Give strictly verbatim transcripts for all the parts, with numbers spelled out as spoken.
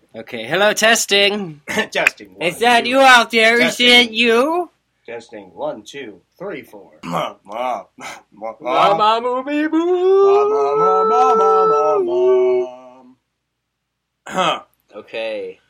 Okay, hello, testing. Testing. One, Is that two. you out there? Testing. Is it you? Testing. One, two, three, four. Ma, ma, ma, ma, Mama, movie, ma, ma, ma, ma, ma, ma. Okay.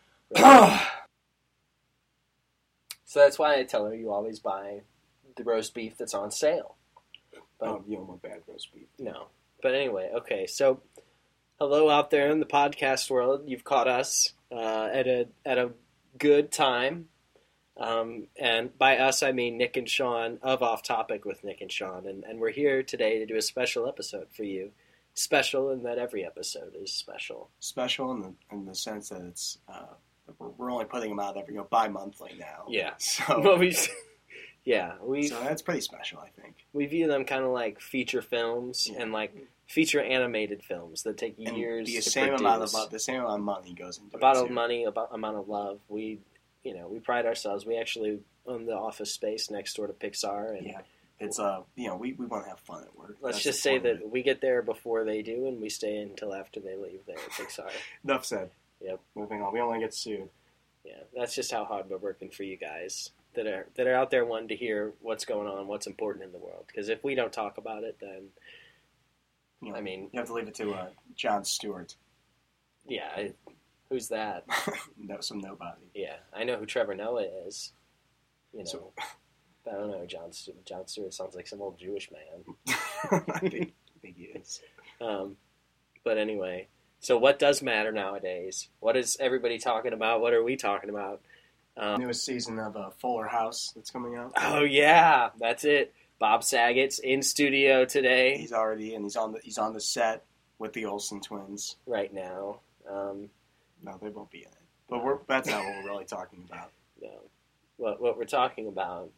So that's why I tell her you always buy the roast beef that's on sale. But, Oh, you don't want bad roast beef. No. But anyway, okay, so hello out there in the podcast world. You've caught us uh, at a at a good time. Um, and by us, I mean Nick and Sean of Off Topic with Nick and Sean. And, and we're here today to do a special episode for you. Special in that every episode is special. Special in the in the sense that it's uh, we're, we're only putting them out every you know, bi-monthly now. Yeah. So Well, we, yeah, we so that's pretty special, I think. we view them kind of like feature films Yeah. and like feature animated films that take And years the to same produce. amount of the same amount of money goes into About it of too. money, about amount of love. We, you know, we pride ourselves. We actually own the office space next door to Pixar, and Yeah, it's uh, you know, we, we want to have fun at work. let's That's just the say point of that we get there before they do, and we stay until after they leave there at Pixar. it. Enough said. Yep. Moving on. We don't want to get sued. Yeah, that's just how hard we're working for you guys that are that are out there wanting to hear what's going on, what's important in the world. Because if we don't talk about it, then You know, I mean, you have to leave it to uh, John Stewart. yeah, I, who's that? No, some nobody. Yeah, I know who Trevor Noah is. You know, So I don't know. John Stewart, John Stewart sounds like some old Jewish man. I think, I think he is. Um, but anyway, so what does matter nowadays? What is everybody talking about? What are we talking about? Um, Newest season of uh, Fuller House that's coming out. oh yeah, that's it. Bob Saget's in studio today, He's already in. He's on the he's on the set with the Olsen twins. right now. Um, No, they won't be in it. But we're, that's not what we're really talking about. no, what what we're talking about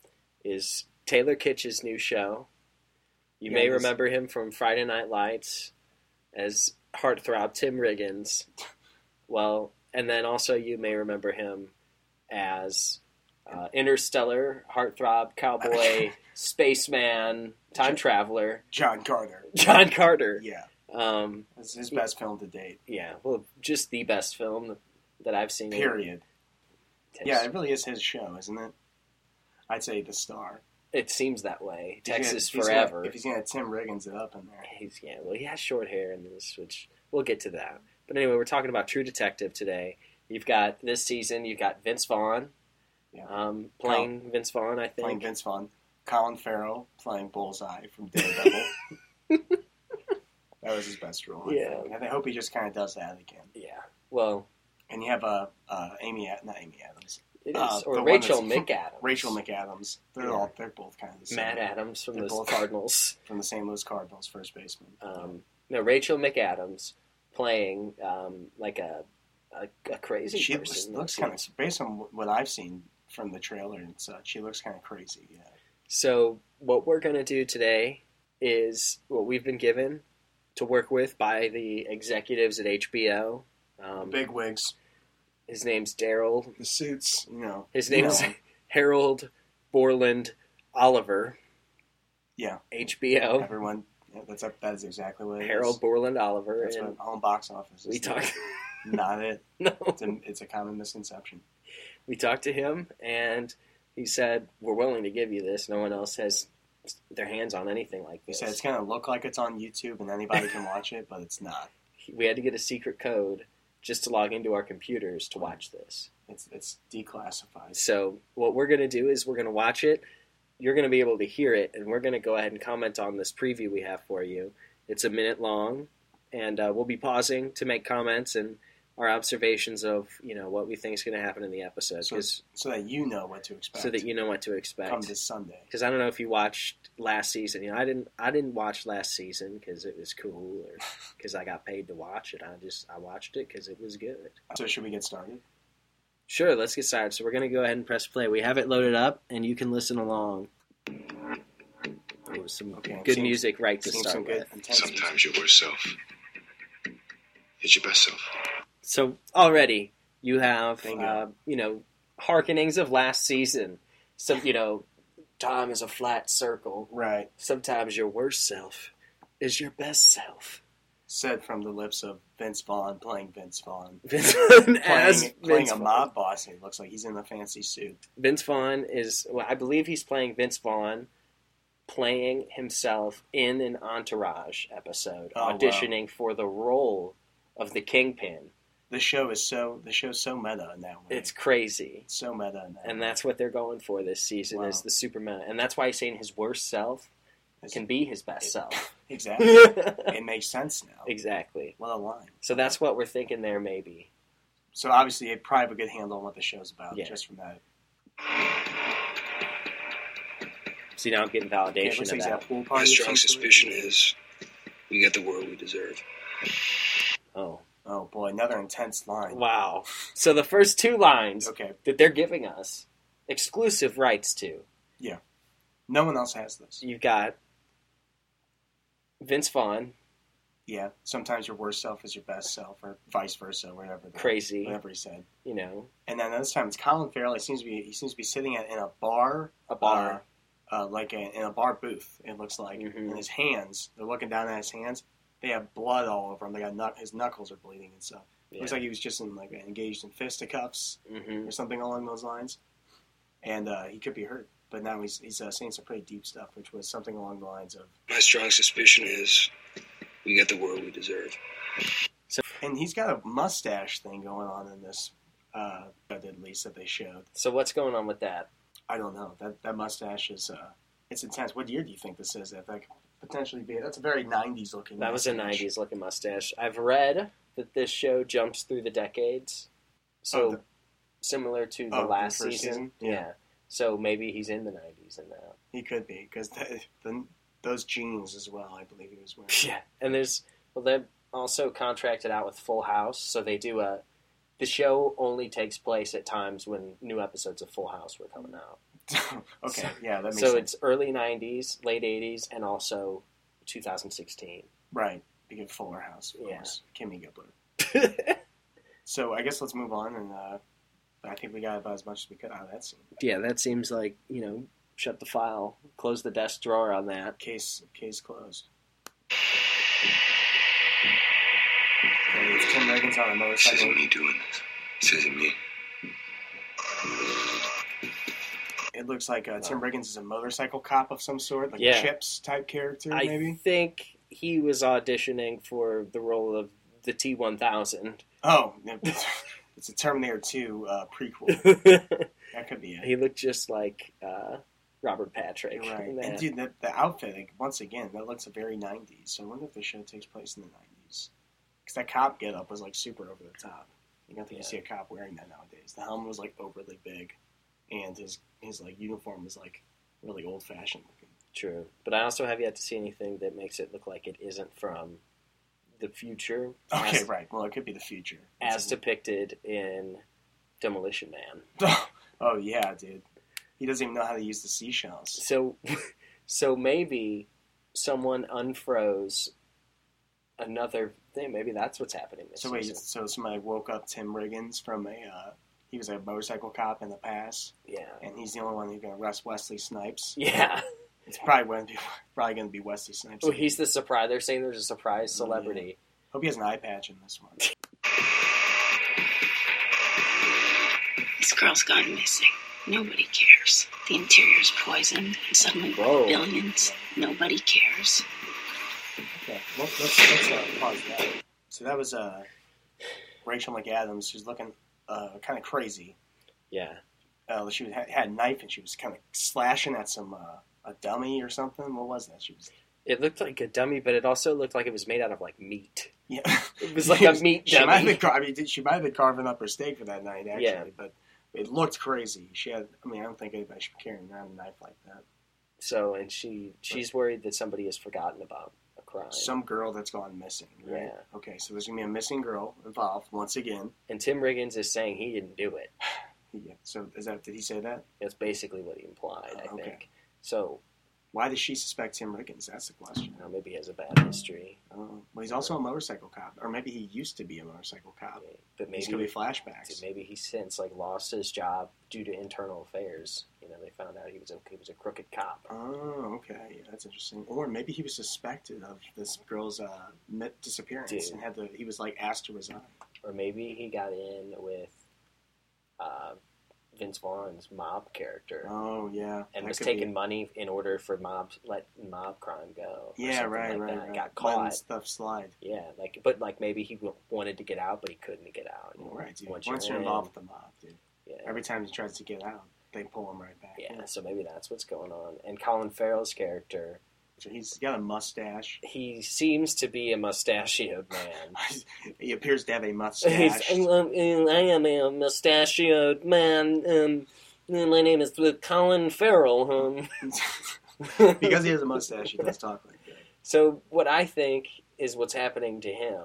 is Taylor Kitsch's new show. You Yeah, may this- remember him from Friday Night Lights as heartthrob Tim Riggins. Well, and then also you may remember him as uh, interstellar heartthrob cowboy spaceman time traveler John Carter. John Carter. Yeah, Um, it's his best film to date. yeah, well, just the best film that I've seen. in Period. ten Yeah, it really is his show, isn't it? I'd say the star. It seems that way. If he's Texas gonna- if he's gonna- forever. If he's gonna Tim Riggins it up in there. He's yeah. Well, he has short hair in this, which we'll get to that. But anyway, we're talking about True Detective today. You've got this season. You've got Vince Vaughn, Yeah. um, playing Vince Vaughn. I think Playing Vince Vaughn. Colin Farrell playing Bullseye from Daredevil. That was his best role. I Yeah. think. And I hope he just kind of does that again. Yeah. Well, And you have uh, uh, Amy, Ad- not Amy Adams, it is Uh, the or one Rachel that's- McAdams. Rachel McAdams. They're Yeah. all they're both kind of the same. Matt Adams from They're the both- Cardinals. From the Saint Louis Cardinals, first baseman. Um, no, Rachel McAdams playing um, like a, a a crazy she looks, person. looks kind of based on what I've seen from the trailer and such. She looks kind of crazy. Yeah. So what we're going to do today is what we've been given to work with by the executives at H B O. Um, Big wigs, his name's Daryl. the suits. You know. His you name's know, Harold Borland Oliver. Yeah. H B O. Everyone. Yeah, that's that is exactly what it is. Harold Borland Oliver. That's and what home box office is. we talked. Not it. no, It's a, it's a common misconception. we talked to him, and he said, "We're willing to give you this. No one else has their hands on anything like He this." said it's going to look like it's on YouTube and anybody can watch it, but it's not. We had to get a secret code just to log into our computers to watch this. It's it's declassified. So what we're going to do is we're going to watch it. You're going to be able to hear it, and we're going to go ahead and comment on this preview we have for you. It's a minute long, and uh, we'll be pausing to make comments and our observations of you know what we think is going to happen in the episode, So, 'cause- so that you know what to expect. so that you know what to come expect. this Sunday. Because I don't know if you watched last season. You know, I didn't. I didn't watch last season because it was cool, or because I got paid to watch it. I just I watched it because it was good. So should we get started? Sure, let's get started. So we're going to go ahead and press play. We have it loaded up, and you can listen along. Oh, some Okay, good seems- music right to Seems start some good with. intensity. Sometimes your worst self is your best self. So already you have, Bingo. uh, you know, hearkenings of last season. Some, you know, time is a flat circle. Right. Sometimes your worst self is your best self. Said from the lips of Vince Vaughn playing Vince Vaughn. Vince Vaughn Playing, as playing Vince a Vaughn. mob boss, and it looks like he's in a fancy suit. Vince Vaughn is, well, I believe he's playing Vince Vaughn, playing himself in an Entourage episode, Oh, auditioning for the role of the Kingpin. The show is so the show's so meta in that way. It's crazy. It's so meta in that And way. that's what they're going for this season Wow. is the Superman. And that's why he's saying his worst self It's- can be his best it- self. Exactly. It makes sense now. Exactly. What a line. So that's what we're thinking there, maybe. So obviously, they probably have a good handle on what the show's about Yeah. just from that. See, now I'm getting Yeah, it validation looks of like he's at that. a pool My party. of strong some sort. suspicion is we get the world we deserve. Oh, Oh boy, another intense line. wow. So the first two lines Okay, that they're giving us exclusive rights to. no one else has this. You've got Vince Vaughn, Yeah, sometimes your worst self is your best self, or vice versa, whatever. the- crazy, Whatever he said. you know, And then this time it's Colin Farrell. He seems to be he seems to be sitting at, in a bar, a bar. uh, uh, like a, in a bar booth. It looks like, Mhm. and his hands. They're looking down at his hands. They have blood all over him. They got knuck- his knuckles are bleeding and stuff. Yeah. Looks like he was just in like engaged in fisticuffs hmm or something along those lines, and uh, he could be hurt. But now he's he's uh, saying some pretty deep stuff, which was something along the lines of, My strong suspicion is we get the world we deserve. and he's got a mustache thing going on in this. Uh, at least that they showed. So what's going on with that? I don't know. That that mustache is uh, it's intense. What year do you think this is? That that could potentially be. That's a very nineties looking. That was a mustache. nineties looking mustache. I've read that this show jumps through the decades. So Oh, the- similar to the oh, the last first season. season? Yeah. Yeah. So maybe he's in the nineties in that. He could be because the, the, those jeans as well. I believe he was wearing. Yeah. And there's, well, they're also contracted out with Full House. So they do a, the show only takes place at times when new episodes of Full House were coming out. Okay, yeah, that makes So sense. it's early nineties, late eighties, and also two thousand sixteen. Right. You get Fuller House, of Yeah. course. Kimmy Gibbler. So I guess let's move on, and uh, I think we got about as much as we could out of that scene. Yeah, that seems like, you know, shut the file, close the desk drawer on that. Case case closed. Okay, it's Tim Riggins on a This isn't motorcycle. me doing this. This isn't me. It looks like uh, Tim Riggins is a motorcycle cop of some sort, like Yeah. a Chips type character, I maybe. think he was auditioning for the role of the T one thousand. Oh, it's a Terminator two uh, prequel. That could be it. He looked just like uh, Robert Patrick. You're right. in that. And dude, the, the outfit, like, once again, that looks very nineties. So I wonder if the show takes place in the nineties. Because that cop getup was, like, super over the top. You don't think you Yeah. see a cop wearing that nowadays. The helmet was, like, overly big. And his, his like, uniform was, like, really old-fashioned looking. True. But I also have yet to see anything that makes it look like it isn't from the future. Okay, as, right. Well, it could be the future. as It's- depicted in Demolition Man. Oh, yeah, dude. He doesn't even know how to use the seashells. So, so maybe someone unfroze another thing. Maybe that's what's happening this So wait, season. so somebody woke up Tim Riggins from a, uh, he was a motorcycle cop in the past, Yeah. and he's the only one who can arrest Wesley Snipes. Yeah. It's probably going to be, probably going to be Wesley Snipes. Well, he's the surprise. They're saying there's a surprise celebrity. Hope he has an eye patch in this one. This girl's gone missing. Nobody cares. The interior's poisoned, and suddenly Whoa. billions. Nobody cares. Okay, well, let's let's uh, pause that. So that was uh, Rachel McAdams. She's looking uh, kind of crazy. Yeah. Uh, she was, had, had a knife and she was kind of slashing at some uh, a dummy or something. What was that? She was It looked like a dummy, but it also looked like it was made out of like meat. yeah. It was like a meat she might have dummy. been, car- I mean, she might have been carving up her steak for that night, actually. Yeah. But it looked crazy. She had. I mean, I don't think anybody should be carrying around a knife like that. So, and she she's worried that somebody has forgotten about a crime. Some girl that's gone missing. Right? Yeah. Okay, so there's gonna be a missing girl involved once again. And Tim Riggins is saying he didn't do it. Yeah. So is that? Did he say that? That's basically what he implied, I Okay. think. So, Why does she suspect Tim Riggins? That's the question. Well, maybe he has a bad history. Oh, well, he's also a motorcycle cop, or maybe he used to be a motorcycle cop. But maybe These could be flashbacks. Maybe he since like lost his job due to internal affairs. You know, they found out he was a he was a crooked cop. Oh, okay, yeah, that's interesting. Or maybe he was suspected of this girl's uh, disappearance Dude. and had to. He was like asked to resign. Or maybe he got in with uh, Vince Vaughn's mob character. Oh yeah, And that was could taking be- money in order for mob let mob crime go. or Yeah, something right, like right, that. right. Got Letting caught. stuff slide. Yeah, like but like maybe he w- wanted to get out, but he couldn't get out. Well, right, dude. Once Once, you're you're in, involved with the mob, dude. Yeah. Every time he tries to get out, they pull him right back. Yeah, so maybe that's what's going on. And Colin Farrell's character, So he's got a mustache. he seems to be a mustachioed man. He appears to have a He's, mustache. I am a mustachioed man. Um, my name is Colin Farrell. Um. Because he has a mustache, he does talk like that. So what I think is what's happening to him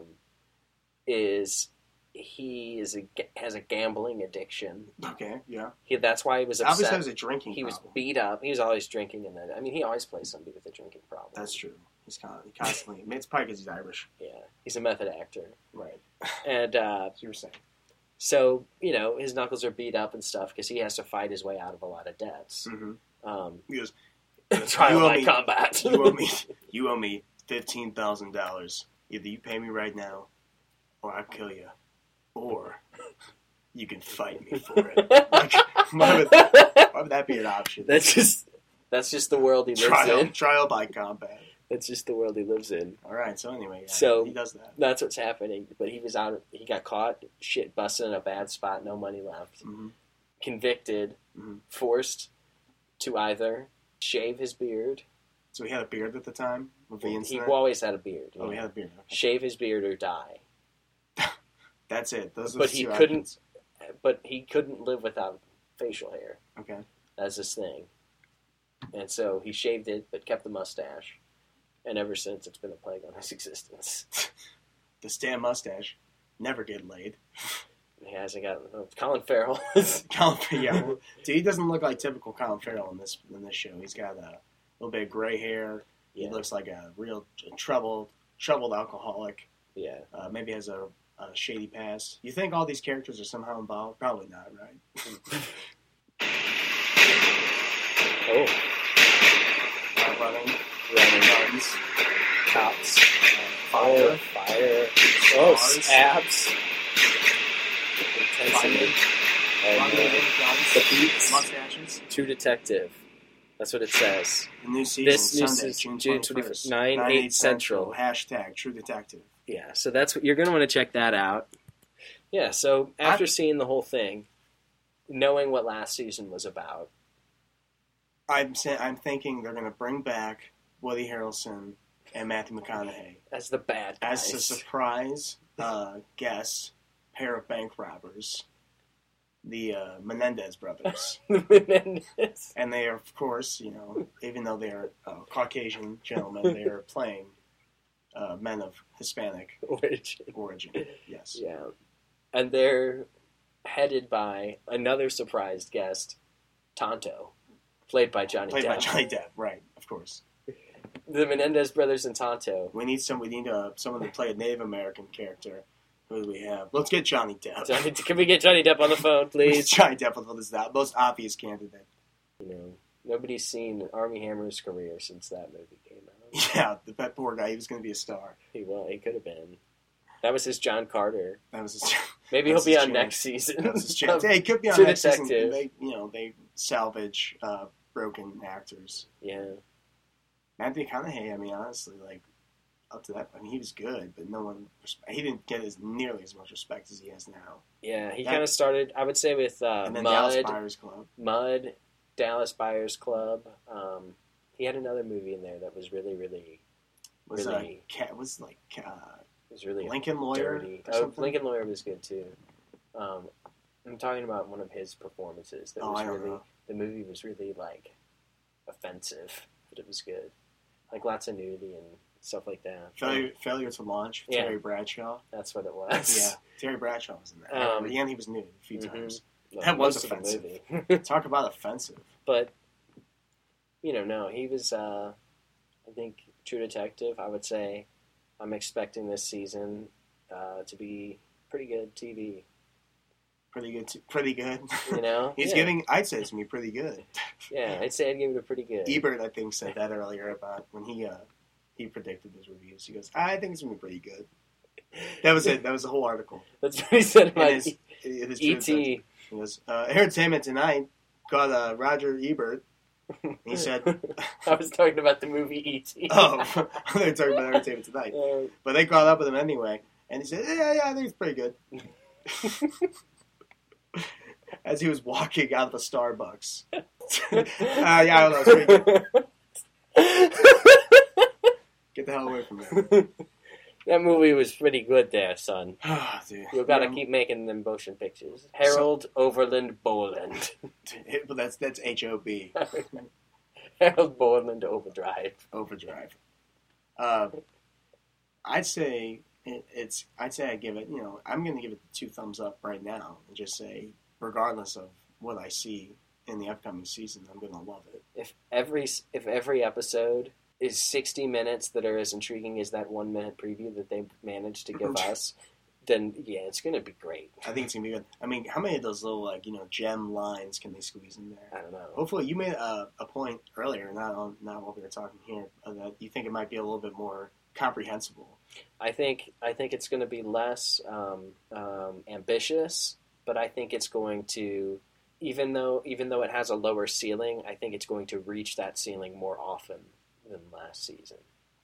is he is a, has a gambling addiction. Okay, yeah. He, that's why he was upset. Obviously, it was a drinking he was problem. beat up. He was always drinking, and then I mean, he always plays somebody with a drinking problem. That's true. He's con- he constantly. I mean, it's probably because he's Irish. Yeah, he's a method actor, Right. and uh, As you were saying. so you know his knuckles are beat up and stuff because he has to fight his way out of a lot of debts. Mm-hmm. Um, He goes, trial You owe by me- combat. you owe me, you owe me fifteen thousand dollars. Either you pay me right now, or I'll kill you, or you can fight me for it. Like, why would, why would that be an option? That's just that's just the world he lives trial, in. trial by combat. That's just the world he lives in. All right. So anyway, yeah, So- he does that. That's what's happening. But he was out. He got caught. Shit, busted in a bad spot. No money left. Mm-hmm. Convicted. Mhm. Forced to either shave his beard. So he had a beard at the time with the He incident. always had a beard. oh, yeah. he had a beard. Okay. Shave his beard or die. That's it. Those are But the he two couldn't- options. But he couldn't live without facial hair. Okay. That's his thing. And so he shaved it, but kept the mustache. And ever since, it's been a plague on his existence. The Stan mustache never get laid. He hasn't got Colin Farrell. Colin, yeah, well, dude, he doesn't look like typical Colin Farrell in this in this show. He's got a little bit of gray hair. Yeah. He looks like a real troubled troubled alcoholic. Yeah. Uh, maybe has a, a shady past. You think all these characters are somehow involved? Probably not, right? Oh, Uh, running, running guns, cops. fire, Oh, fire. Oh, Stars. abs. Intensity. running, And, uh, guns, the beats. mustaches. True Detective. That's what it says. The new season, This new Sunday, season, June June twenty-first, nine, eight Central. Hashtag True Detective. Yeah, so that's what you're going to want to check that out. Yeah, so after seeing the whole thing, knowing what last season was about, I'm sa- I'm thinking they're going to bring back Woody Harrelson and Matthew McConaughey as the bad guys. as a surprise uh, guest pair of bank robbers, the uh, Menendez brothers, Menendez. and they are, of course, you know, even though they are uh, Caucasian gentlemen, they are playing uh, men of Hispanic Origin. origin. Yes. Yeah. And they're headed by another surprised guest, Tonto, played by Johnny Played Depp. by Johnny Depp, right? Of course. The Menendez brothers and Tonto. We need some. We need uh, someone to play a Native American character. Who do we have? Let's get Johnny Depp. Johnny, can we get Johnny Depp on the phone, please? Johnny Depp was the most obvious candidate. You know, nobody's seen Armie Hammer's career since that movie came out. Yeah, the that poor guy. He was going to be a star. He well, he could have been. That was his John Carter. That was his. Maybe That's he'll be his on chance. next season. That was his chance. Hey, he could be on True next season. Detective. They, you know, they salvage uh, broken actors. Yeah. Matthew McConaughey. I mean, honestly, like up to that, I mean, he was good, but no one. He didn't get as nearly as much respect as he has now. Yeah, he That- kind of started, I would say, with uh, And then Mud, Dallas Buyers Club. Mud, Dallas Buyers Club. Um, he had another movie in there that was really, really, Was really- uh, cat was like uh, was really Lincoln Lawyer dirty. or Oh, something? Lincoln Lawyer was good too. Um, I'm talking about one of his performances that Oh, was I don't really. know. The movie was really like offensive, but it was good. Like lots of nudity and stuff like that. Failure, failure to launch. Yeah. Terry Bradshaw. That's what it was. Yeah, Terry Bradshaw was in that. Um, and he was nude a few mhm. times. Well, That was most of the offensive. movie. Talk about offensive. But you know, no, he was. Uh, I think True Detective. I would say I'm expecting this season uh, to be pretty good T V. Pretty good. T- pretty good. You know, he's yeah. giving. I'd say it's gonna be pretty good. Yeah, I'd say I'd give it a pretty good. Ebert, I think, said that earlier about when he uh, he predicted his reviews. He goes, "I think it's gonna be pretty good." That was it. That was the whole article. That's what he said about It is, E- it is E True T Detective. He goes, uh, Entertainment Tonight got uh, Roger Ebert. He said, I was talking about the movie E T "Oh, they're talking about Entertainment Tonight," Uh, but they caught up with him anyway, and he said, "Yeah, yeah, I think it's pretty good." As he was walking out of the Starbucks, uh, yeah, I don't know, it's pretty good. Get the hell away from me. That movie was pretty good there, son. Oh, dude. You've got to Yeah, keep making them motion pictures. Harold Overland Boland. it- but that's that's H O B, Harold Boland Overdrive. Overdrive. Uh, I'd say it, it's. I'd say I give it. You know, I'm going to give it two thumbs up right now, and just say, regardless of what I see in the upcoming season, I'm going to love it. If every if every episode is sixty minutes that are as intriguing as that one minute preview that they managed to give us, then yeah, it's going to be great. I think it's going to be good. I mean, how many of those little like you know gem lines can they squeeze in there? I don't know. Hopefully, you made a, a point earlier, not on not while we were talking here, uh, that you think it might be a little bit more comprehensible. I think I think it's going to be less um, um, ambitious, but I think it's going to, even though even though it has a lower ceiling, I think it's going to reach that ceiling more often than last season.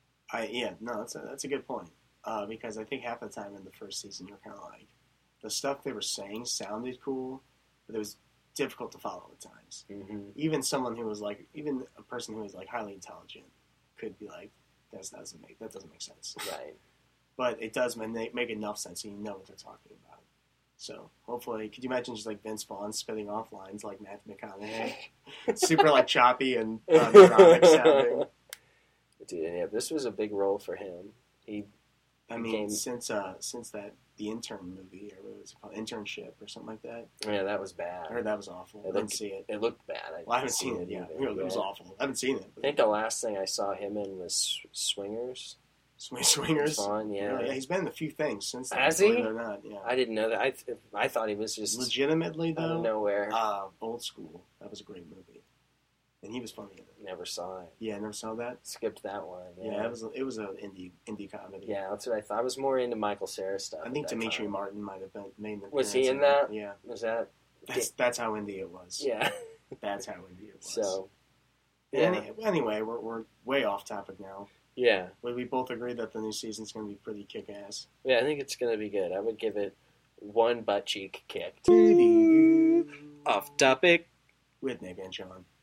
I yeah, no, that's a, that's a good point. Uh, because I think half the time in the first season, you're kind of like the stuff they were saying sounded cool, but it was difficult to follow at times. Mm-hmm. Even someone who was like, even a person who was like highly intelligent could be like, that doesn't make that doesn't make sense. Right. But it does make, make enough sense, so you know what they're talking about. So hopefully, could you imagine just like Vince Vaughn spitting off lines like Matthew McConaughey, super like choppy and uh, neurotic sounding? Dude, yeah, this was a big role for him. He, I mean, Became- since uh, since that the intern movie or what was it called, internship or something like that. yeah, that was bad. I heard that was awful. It I didn't looked- see it. It looked bad. I, Well, I haven't didn't seen see it. Yeah, either. it was Yeah. awful. I haven't seen it. I think the last thing I saw him in was Swingers. Swing Swingers. Fun, yeah. Really? Yeah, he's been in a few things since then. Has believe he? it or not, yeah. I didn't know that. I I thought he was just Legitimately out of though, nowhere. uh, Old School. That was a great movie, and he was funny in it. Never saw it. Yeah, I never saw that. Skipped that one. Yeah, Yeah, it was a, it was an indie indie comedy. yeah, that's what I thought. I was more into Michael Cera stuff. I at think that Dimitri time. Martin might have been made an Was he appearance in that? Yeah, Was that? that's that's how indie it was. Yeah. That's how indie it was. So. Yeah. Yeah. Any, anyway, we're we're way off topic now. Yeah. Would we both agree that the new season's going to be pretty kick-ass? Yeah, I think it's gonna be good. I would give it one butt cheek kick. Off topic. With Nick and Sean.